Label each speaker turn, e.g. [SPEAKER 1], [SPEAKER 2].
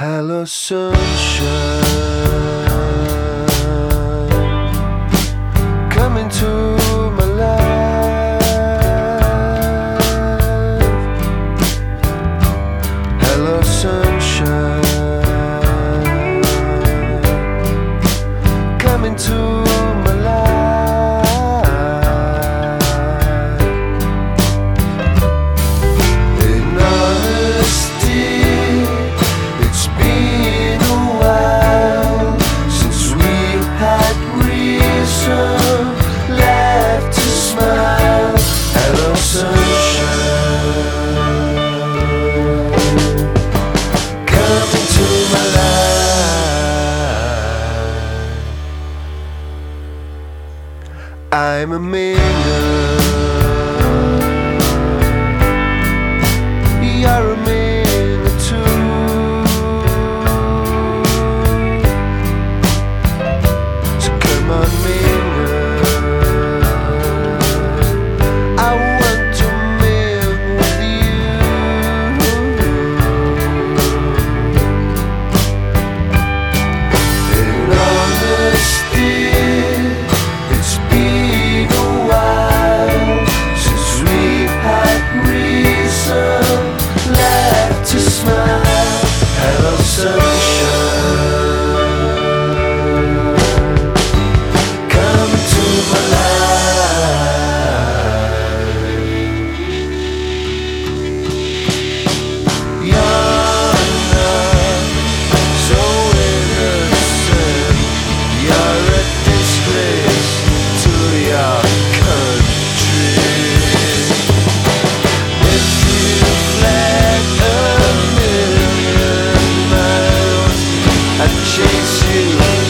[SPEAKER 1] Hello, sunshine, come into my life. Hello, sunshine, come into my life. In honesty, it's been a while since we had reason left to smile. Hello, sunshine, come into my life. I'm a miner, you're a miner too. So come on, miner, I want to mine with you. In honesty, it's been a while since we had reason left to smile. Hello, sunshine, come to my life. You're not so innocent, you're a disgrace to your country. If you fled a million miles, I'd chase you